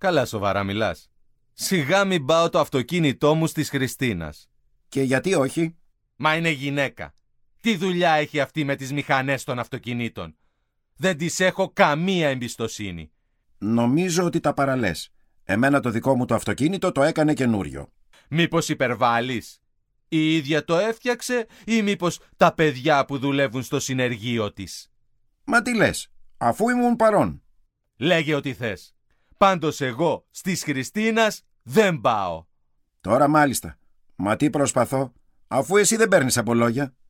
Καλά σοβαρά μιλάς. Σιγά μην πάω το αυτοκίνητό μου της Χριστίνας. Και γιατί όχι? Μα είναι γυναίκα. Τι δουλειά έχει αυτή με τις μηχανές των αυτοκινήτων? Δεν της έχω καμία εμπιστοσύνη. Νομίζω ότι τα παραλές. Εμένα το δικό μου το αυτοκίνητο το έκανε καινούριο. Μήπως υπερβάλλεις? Η ίδια το έφτιαξε ή μήπως τα παιδιά που δουλεύουν στο συνεργείο της? Μα τι λες, αφού ήμουν παρόν. Λέγε ό,τι θες. Πάντως εγώ στις Χριστίνας δεν πάω. Τώρα μάλιστα. Μα τι προσπαθώ, αφού εσύ δεν παίρνεις από λόγια.